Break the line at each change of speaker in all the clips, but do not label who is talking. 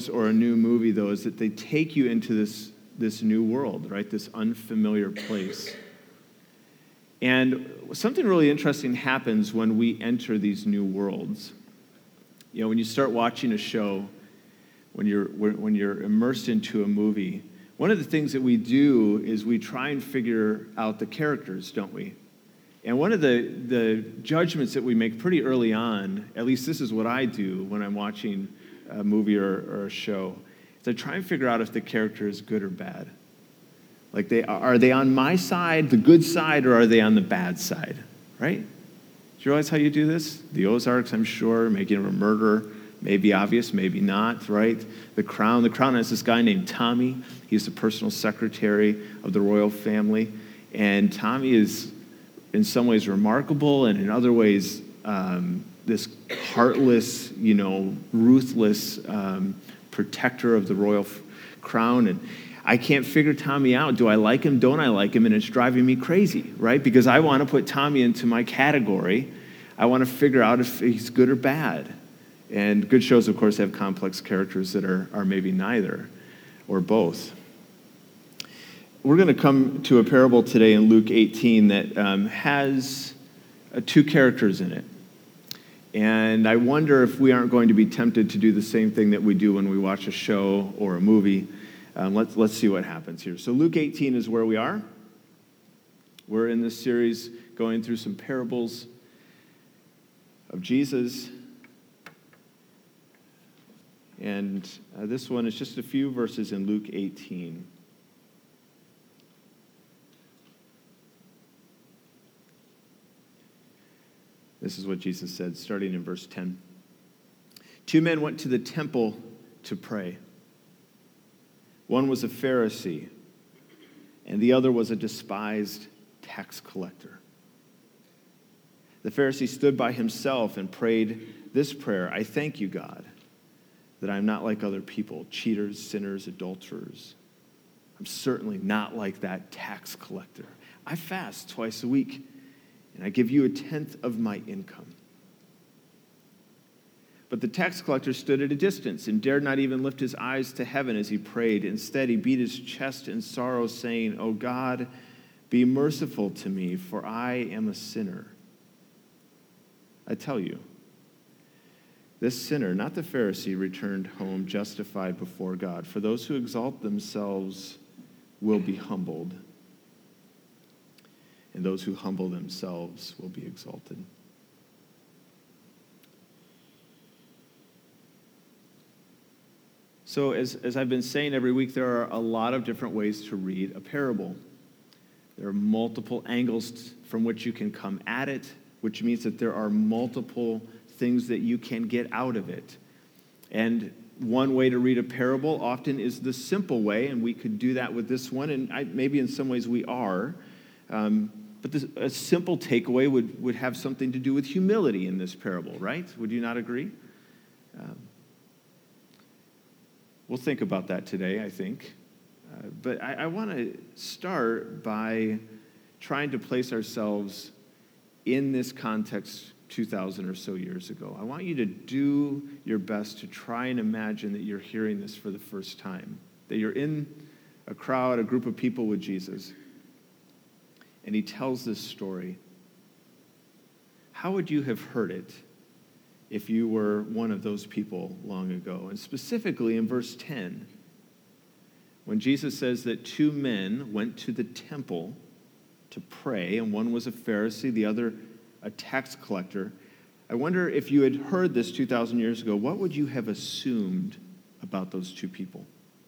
shows or a new movie, though, is that they take you into this new world, right? This unfamiliar place. And something really interesting happens when we enter these new worlds. You know, when you start watching a show, when you're immersed into a movie, one of the things that we do is we try and figure out the characters, don't we? And one of the judgments that we make pretty early on, at least this is what I do when I'm watching a movie or a show, is I try and figure out if the character is good or bad. Like, are they on my side, the good side, or are they on the bad side, right? Do you realize how you do this? The Ozarks, I'm sure, making a murderer, maybe obvious, maybe not, right? The Crown has this guy named Tommy. He's the personal secretary of the royal family. And Tommy is, in some ways, remarkable, and in other ways, this heartless, ruthless protector of the royal crown. And I can't figure Tommy out. Do I like him? Don't I like him? And it's driving me crazy, right? Because I want to put Tommy into my category. I want to figure out if he's good or bad. And good shows, of course, have complex characters that are maybe neither or both. We're going to come to a parable today in Luke 18 that has two characters in it. And I wonder if we aren't going to be tempted to do the same thing that we do when we watch a show or a movie. Let's see what happens here. So Luke 18 is where we are. We're in this series going through some parables of Jesus. And this one is just a few verses in Luke 18. This is what Jesus said, starting in verse 10. 2 men went to the temple to pray. One was a Pharisee, and the other was a despised tax collector. The Pharisee stood by himself and prayed this prayer: I thank you, God, that I'm not like other people, cheaters, sinners, adulterers. I'm certainly not like that tax collector. I fast twice a week, and I give you 1/10 of my income. But the tax collector stood at a distance and dared not even lift his eyes to heaven as he prayed. Instead, he beat his chest in sorrow, saying, "O God, be merciful to me, for I am a sinner." I tell you, this sinner, not the Pharisee, returned home justified before God. For those who exalt themselves will be humbled, and those who humble themselves will be exalted. So as I've been saying every week, there are a lot of different ways to read a parable. There are multiple angles from which you can come at it, which means that there are multiple things that you can get out of it. And one way to read a parable often is the simple way, and we could do that with this one, and maybe in some ways we are. But a simple takeaway would have something to do with humility in this parable, right? Would you not agree? We'll think about that today, I think. But I want to start by trying to place ourselves in this context 2,000 or so years ago. I want you to do your best to try and imagine that you're hearing this for the first time, that you're in a crowd, a group of people with Jesus, and he tells this story. How would you have heard it if you were one of those people long ago? And specifically in verse 10, when Jesus says that 2 men went to the temple to pray, and one was a Pharisee, the other a tax collector, I wonder if you had heard this 2,000 years ago, what would you have assumed about those 2 people?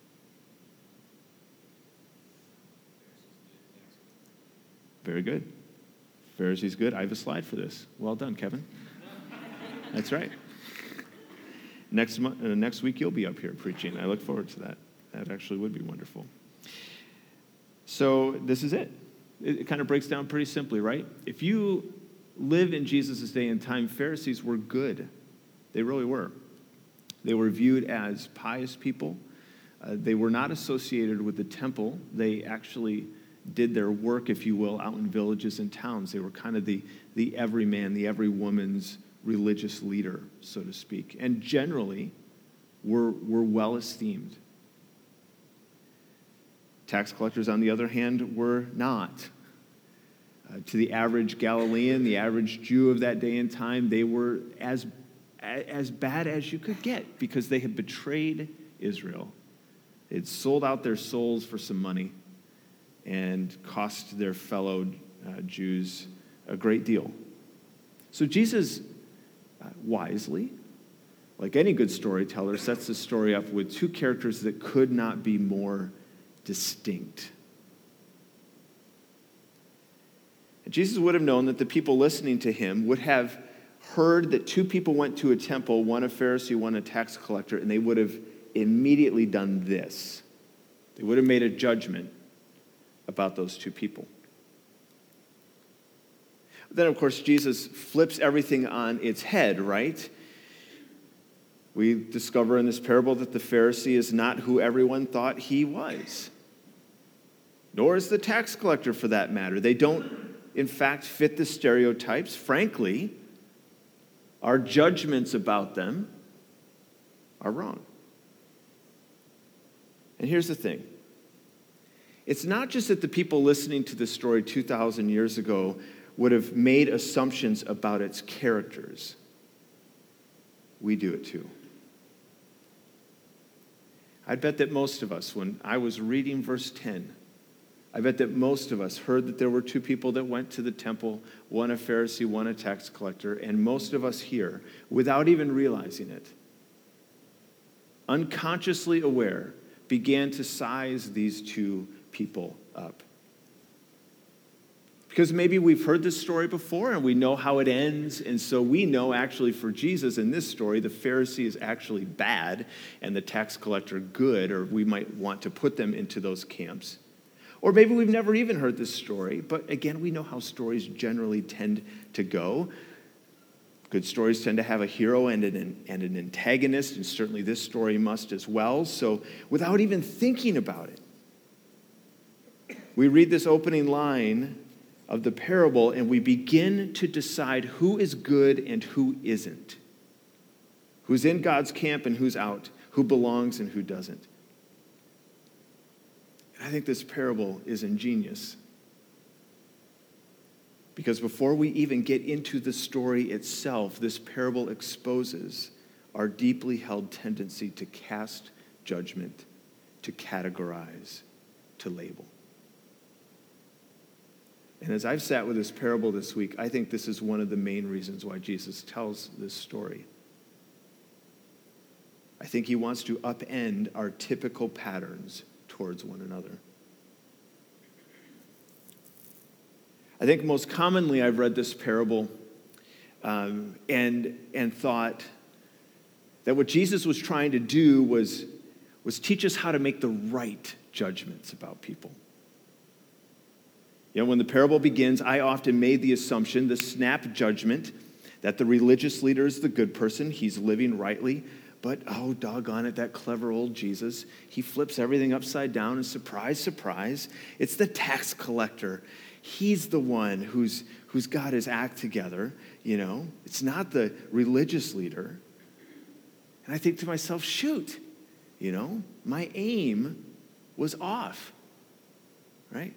Very good. Pharisee's good. I have a slide for this. Well done, Kevin. That's right. Next week you'll be up here preaching. I look forward to that. That actually would be wonderful. So this is it. It kind of breaks down pretty simply, right? If you live in Jesus' day and time, Pharisees were good. They really were. They were viewed as pious people. They were not associated with the temple. They actually did their work, if you will, out in villages and towns. They were kind of the everyman, the every woman's religious leader, so to speak. And generally, were well esteemed. Tax collectors, on the other hand, were not. To the average Galilean, the average Jew of that day and time, they were as bad as you could get because they had betrayed Israel. They had sold out their souls for some money and cost their fellow Jews a great deal. So Jesus, wisely, like any good storyteller, sets the story up with two characters that could not be more distinct. And Jesus would have known that the people listening to him would have heard that two people went to a temple, one a Pharisee, one a tax collector, and they would have immediately done this. They would have made a judgment about those two people. Then, of course, Jesus flips everything on its head, right? We discover in this parable that the Pharisee is not who everyone thought he was, nor is the tax collector for that matter. They don't, in fact, fit the stereotypes. Frankly, our judgments about them are wrong. And here's the thing. It's not just that the people listening to this story 2,000 years ago would have made assumptions about its characters. We do it too. I bet that most of us, when I was reading verse 10, I bet that most of us heard that there were two people that went to the temple, one a Pharisee, one a tax collector, and most of us here, without even realizing it, unconsciously aware, began to size these two people up. Because maybe we've heard this story before and we know how it ends, and so we know actually for Jesus in this story, the Pharisee is actually bad and the tax collector good, or we might want to put them into those camps. Or maybe we've never even heard this story, but again, we know how stories generally tend to go. Good stories tend to have a hero and an antagonist, and certainly this story must as well. So without even thinking about it, we read this opening line of the parable and we begin to decide who is good and who isn't, who's in God's camp and who's out, who belongs and who doesn't. I think this parable is ingenious. Because before we even get into the story itself, this parable exposes our deeply held tendency to cast judgment, to categorize, to label. And as I've sat with this parable this week, I think this is one of the main reasons why Jesus tells this story. I think he wants to upend our typical patterns towards one another. I think most commonly I've read this parable and thought that what Jesus was trying to do was teach us how to make the right judgments about people. You know, when the parable begins, I often made the assumption, the snap judgment, that the religious leader is the good person, he's living rightly. But, oh, doggone it, that clever old Jesus, he flips everything upside down, and surprise, surprise, it's the tax collector. He's the one who's got his act together, you know. It's not the religious leader. And I think to myself, shoot, you know, my aim was off, right?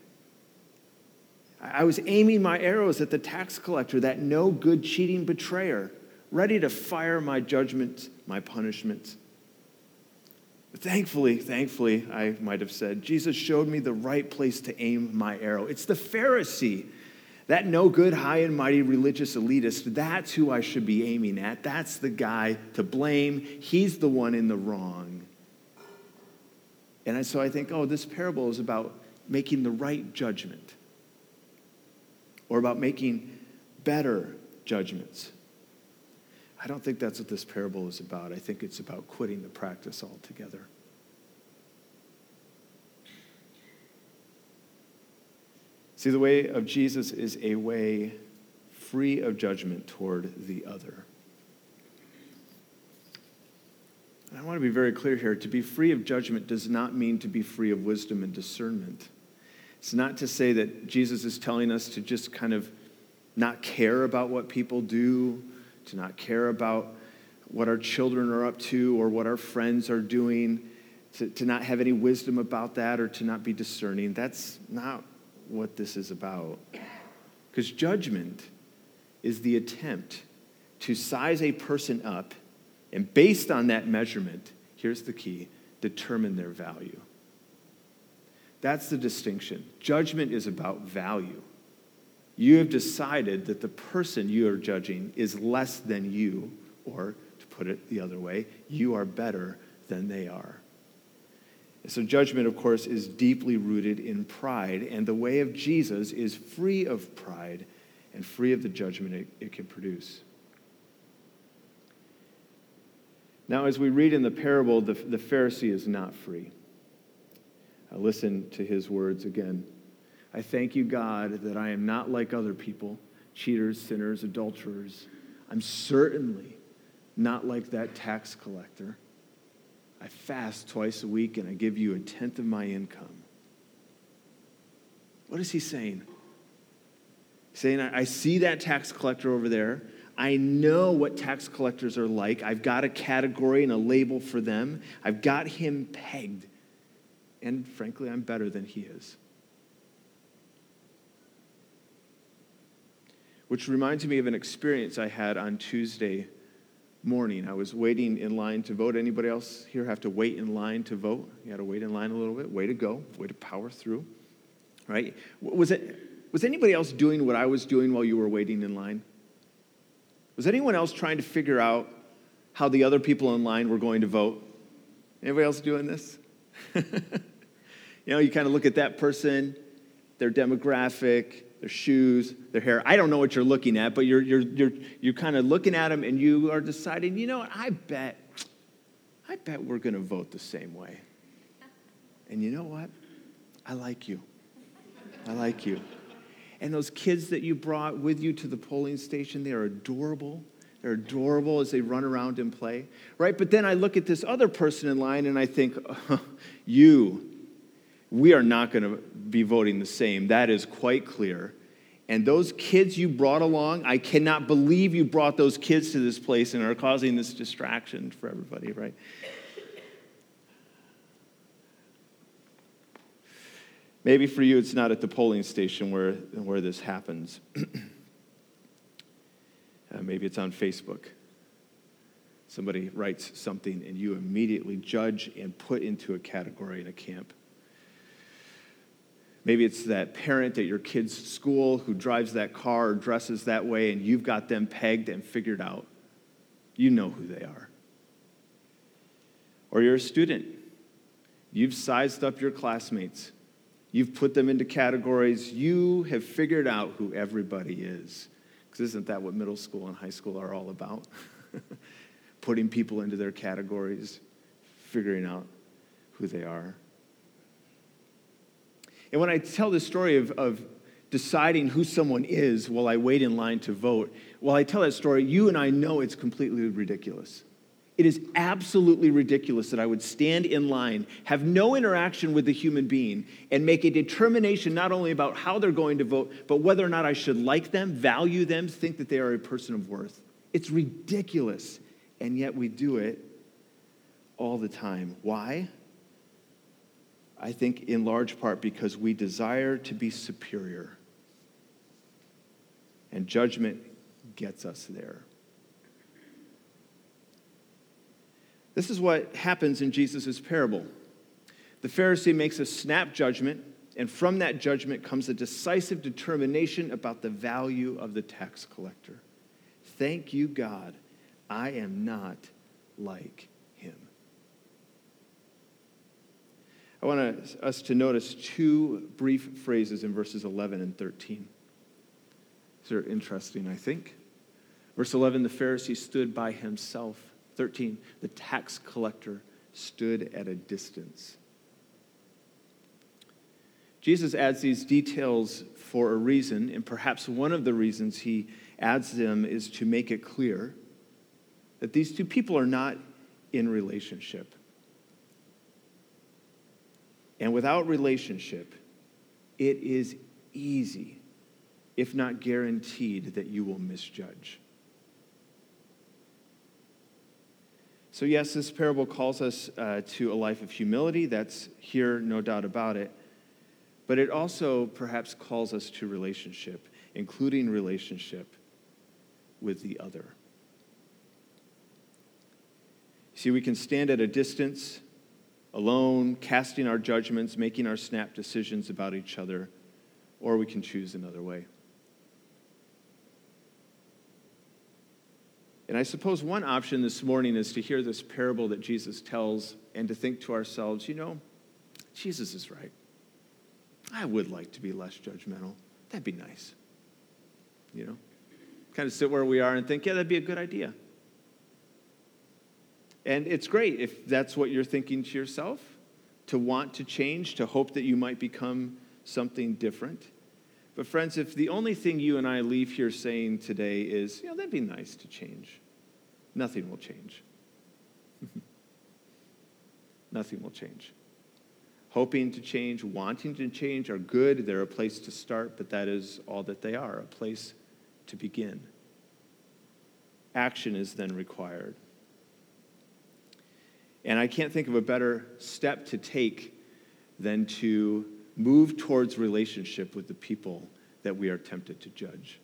I was aiming my arrows at the tax collector, that no good, cheating betrayer, ready to fire my judgment, my punishment. But thankfully, I might have said, Jesus showed me the right place to aim my arrow. It's the Pharisee, that no good, high and mighty religious elitist. That's who I should be aiming at. That's the guy to blame. He's the one in the wrong. And so I think, this parable is about making the right judgment, or about making better judgments. I don't think that's what this parable is about. I think it's about quitting the practice altogether. See, the way of Jesus is a way free of judgment toward the other. And I want to be very clear here. To be free of judgment does not mean to be free of wisdom and discernment. It's not to say that Jesus is telling us to just kind of not care about what people do, to not care about what our children are up to or what our friends are doing, to not have any wisdom about that or to not be discerning. That's not what this is about. Because judgment is the attempt to size a person up and based on that measurement, here's the key, determine their value. That's the distinction. Judgment is about value. You have decided that the person you are judging is less than you, or to put it the other way, you are better than they are. And so judgment, of course, is deeply rooted in pride, and the way of Jesus is free of pride and free of the judgment it can produce. Now, as we read in the parable, the Pharisee is not free. Listen to his words again. I thank you, God, that I am not like other people, cheaters, sinners, adulterers. I'm certainly not like that tax collector. I fast twice a week and I give you 1/10 of my income. What is he saying? He's saying, I see that tax collector over there. I know what tax collectors are like. I've got a category and a label for them. I've got him pegged. And frankly, I'm better than he is. Which reminds me of an experience I had on Tuesday morning. I was waiting in line to vote. Anybody else here have to wait in line to vote? You had to wait in line a little bit. Way to go. Way to power through. Right? Was anybody else doing what I was doing while you were waiting in line? Was anyone else trying to figure out how the other people in line were going to vote? Anybody else doing this? You kind of look at that person, their demographic, their shoes, their hair. I don't know what you're looking at, but you're kind of looking at them and you are deciding, you know what, I bet we're going to vote the same way. And you know what? I like you. I like you. And those kids that you brought with you to the polling station, they are adorable. They're adorable as they run around and play, right? But then I look at this other person in line and I think, we are not going to be voting the same. That is quite clear. And those kids you brought along, I cannot believe you brought those kids to this place and are causing this distraction for everybody, right? Maybe for you it's not at the polling station where this happens. Maybe it's on Facebook. Somebody writes something and you immediately judge and put into a category in a camp. Maybe it's that parent at your kid's school who drives that car or dresses that way and you've got them pegged and figured out. You know who they are. Or you're a student. You've sized up your classmates. You've put them into categories. You have figured out who everybody is. Because isn't that what middle school and high school are all about? Putting people into their categories, figuring out who they are. And when I tell the story of deciding who someone is while I wait in line to vote, while I tell that story, you and I know it's completely ridiculous. It is absolutely ridiculous that I would stand in line, have no interaction with the human being, and make a determination not only about how they're going to vote, but whether or not I should like them, value them, think that they are a person of worth. It's ridiculous, and yet we do it all the time. Why? I think in large part because we desire to be superior. And judgment gets us there. This is what happens in Jesus' parable. The Pharisee makes a snap judgment, and from that judgment comes a decisive determination about the value of the tax collector. Thank you, God, I am not like him. I want us to notice two brief phrases in verses 11 and 13. These are interesting, I think. Verse 11, the Pharisee stood by himself. 13, the tax collector stood at a distance. Jesus adds these details for a reason, and perhaps one of the reasons he adds them is to make it clear that these two people are not in relationship. And without relationship, it is easy, if not guaranteed, that you will misjudge. So yes, this parable calls us to a life of humility. That's here, no doubt about it. But it also perhaps calls us to relationship, including relationship with the other. See, we can stand at a distance, alone, casting our judgments, making our snap decisions about each other, or we can choose another way. And I suppose one option this morning is to hear this parable that Jesus tells and to think to ourselves, Jesus is right. I would like to be less judgmental. That'd be nice. Kind of sit where we are and think, yeah, that'd be a good idea. And it's great if that's what you're thinking to yourself, to want to change, to hope that you might become something different. But friends, if the only thing you and I leave here saying today is, that'd be nice to change, nothing will change. Nothing will change. Hoping to change, wanting to change are good. They're a place to start, but that is all that they are, a place to begin. Action is then required. And I can't think of a better step to take than to move towards relationship with the people that we are tempted to judge.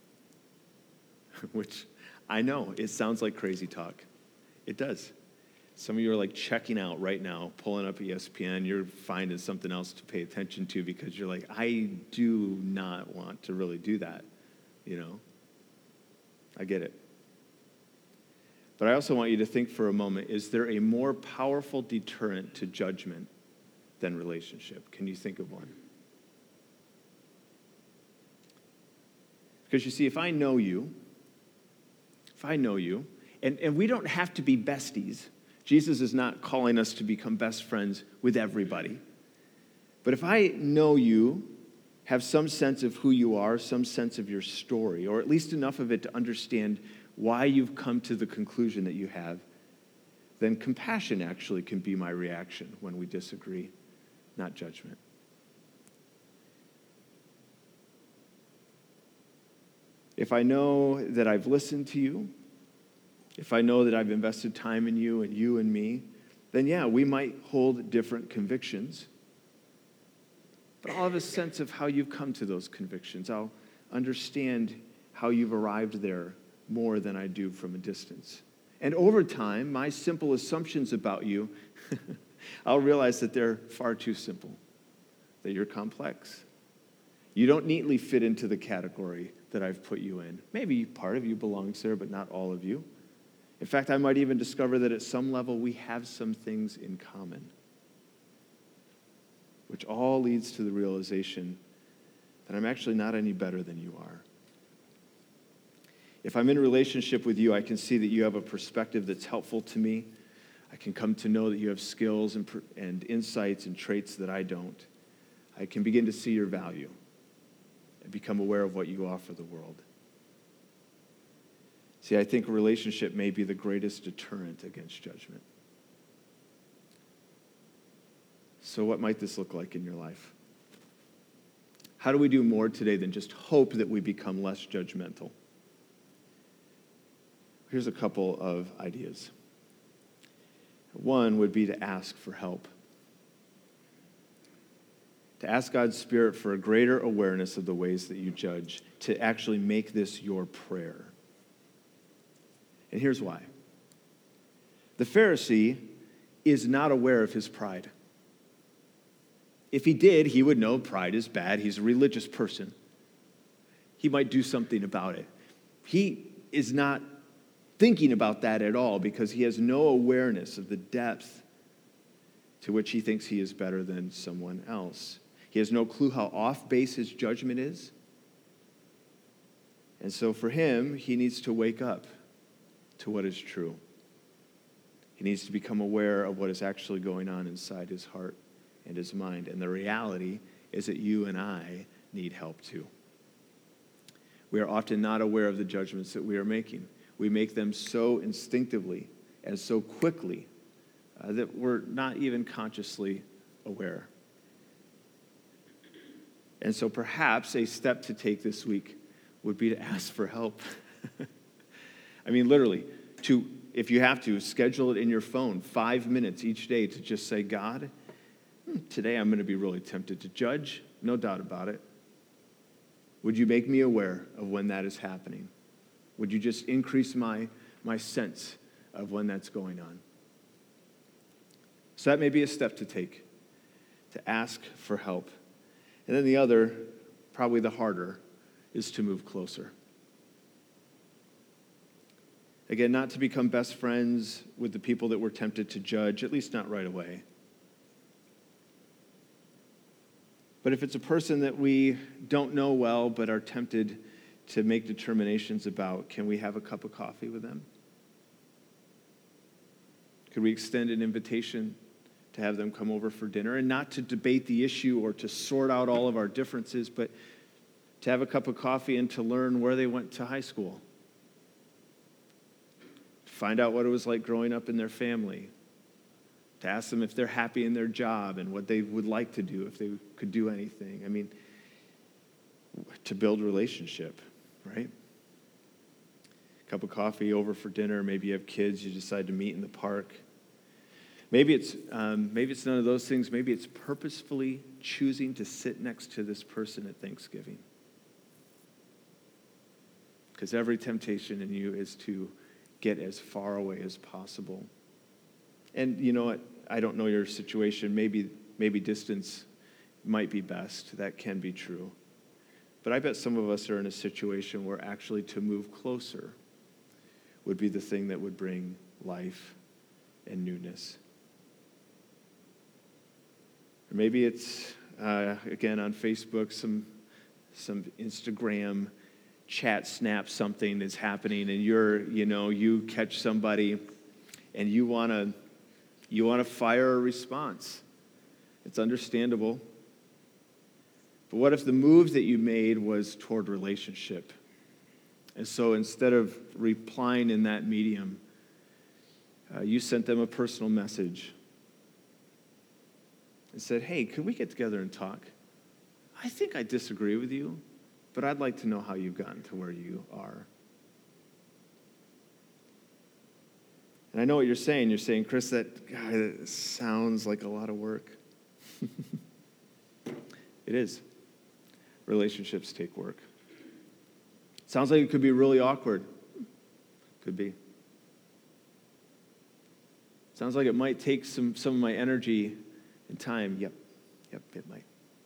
Which I know, it sounds like crazy talk. It does. Some of you are like checking out right now, pulling up ESPN. You're finding something else to pay attention to because you're like, I do not want to really do that. I get it. But I also want you to think for a moment, is there a more powerful deterrent to judgment than relationship? Can you think of one? Because you see, if I know you, and we don't have to be besties. Jesus is not calling us to become best friends with everybody. But if I know you, have some sense of who you are, some sense of your story, or at least enough of it to understand why you've come to the conclusion that you have, then compassion actually can be my reaction when we disagree, not judgment. If I know that I've listened to you, if I know that I've invested time in you and me, then yeah, we might hold different convictions. But I'll have a sense of how you've come to those convictions. I'll understand how you've arrived there more than I do from a distance. And over time, my simple assumptions about you, I'll realize that they're far too simple, that you're complex. You don't neatly fit into the category that I've put you in. Maybe part of you belongs there, but not all of you. In fact, I might even discover that at some level we have some things in common, which all leads to the realization that I'm actually not any better than you are. If I'm in a relationship with you, I can see that you have a perspective that's helpful to me. I can come to know that you have skills and insights and traits that I don't. I can begin to see your value and become aware of what you offer the world. See, I think a relationship may be the greatest deterrent against judgment. So what might this look like in your life? How do we do more today than just hope that we become less judgmental? Here's a couple of ideas. One would be to ask for help. To ask God's Spirit for a greater awareness of the ways that you judge, to actually make this your prayer. And here's why. The Pharisee is not aware of his pride. If he did, he would know pride is bad. He's a religious person. He might do something about it. He is not thinking about that at all because he has no awareness of the depth to which he thinks he is better than someone else. He has no clue how off base his judgment is. And so for him, he needs to wake up to what is true. He needs to become aware of what is actually going on inside his heart and his mind. And the reality is that you and I need help too. We are often not aware of the judgments that we are making. We make them so instinctively and so quickly that we're not even consciously aware. And so perhaps a step to take this week would be to ask for help. I mean, literally, to if you have to, schedule it in your phone, 5 minutes each day to just say, God, today I'm going to be really tempted to judge, no doubt about it. Would you make me aware of when that is happening? Would you just increase my sense of when that's going on? So that may be a step to take, to ask for help. And then the other, probably the harder, is to move closer. Again, not to become best friends with the people that we're tempted to judge, at least not right away. But if it's a person that we don't know well but are tempted to make determinations about, can we have a cup of coffee with them? Could we extend an invitation to have them come over for dinner, and not to debate the issue or to sort out all of our differences, but to have a cup of coffee and to learn where they went to high school, find out what it was like growing up in their family, to ask them if they're happy in their job and what they would like to do if they could do anything. I mean, to build relationship, right? Cup of coffee over for dinner. Maybe you have kids, you decide to meet in the park. Maybe it's none of those things. Maybe it's purposefully choosing to sit next to this person at Thanksgiving. Because every temptation in you is to get as far away as possible. And you know what? I don't know your situation. Maybe distance might be best. That can be true. But I bet some of us are in a situation where actually to move closer would be the thing that would bring life and newness. Or maybe it's, again, on Facebook, some Instagram chat snap something is happening, and you catch somebody and you want to fire a response. It's understandable. But what if the move that you made was toward relationship? And so instead of replying in that medium, you sent them a personal message and said, hey, could we get together and talk? I think I disagree with you, but I'd like to know how you've gotten to where you are. And I know what you're saying. You're saying, Chris, that sounds like a lot of work. It is. Relationships take work. Sounds like it could be really awkward. Could be. Sounds like it might take some of my energy and time. Yep, it might.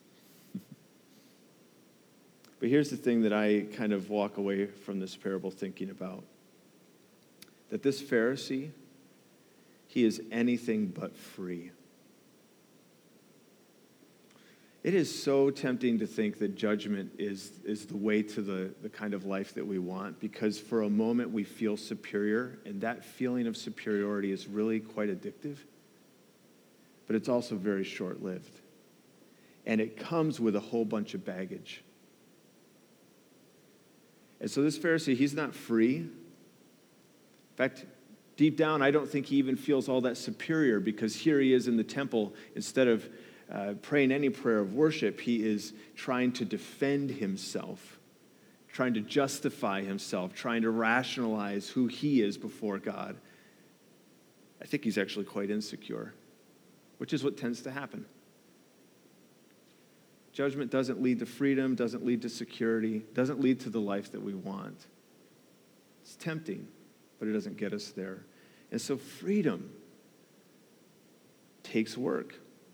But here's the thing that I kind of walk away from this parable thinking about. That this Pharisee, he is anything but free. It is so tempting to think that judgment is the way to the kind of life that we want, because for a moment we feel superior, and that feeling of superiority is really quite addictive, but it's also very short-lived. And it comes with a whole bunch of baggage. And so this Pharisee, he's not free. In fact, deep down, I don't think he even feels all that superior, because here he is in the temple. Instead of praying any prayer of worship, he is trying to defend himself, trying to justify himself, trying to rationalize who he is before God. I think he's actually quite insecure, which is what tends to happen. Judgment doesn't lead to freedom, doesn't lead to security, doesn't lead to the life that we want. It's tempting, but it doesn't get us there. And so freedom takes work.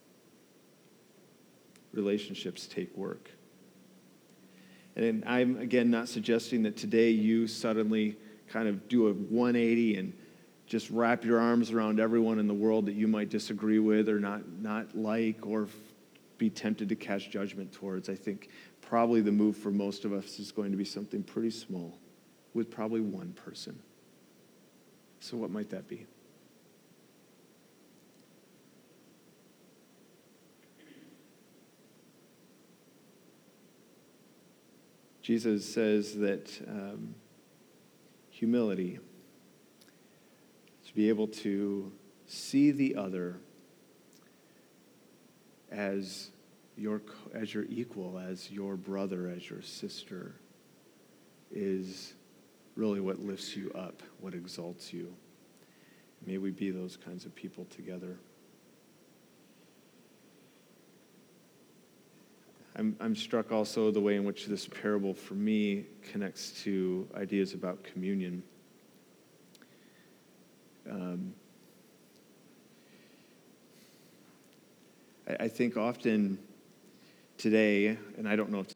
Relationships take work. And I'm, again, not suggesting that today you suddenly kind of do a 180 and just wrap your arms around everyone in the world that you might disagree with or not like or be tempted to cast judgment towards. I think probably the move for most of us is going to be something pretty small with probably one person. So what might that be? Jesus says that humility, to be able to see the other as your equal, as your brother, as your sister, is really what lifts you up, what exalts you. May we be those kinds of people together. I'm struck also the way in which this parable for me connects to ideas about communion. I think often today, and I don't know if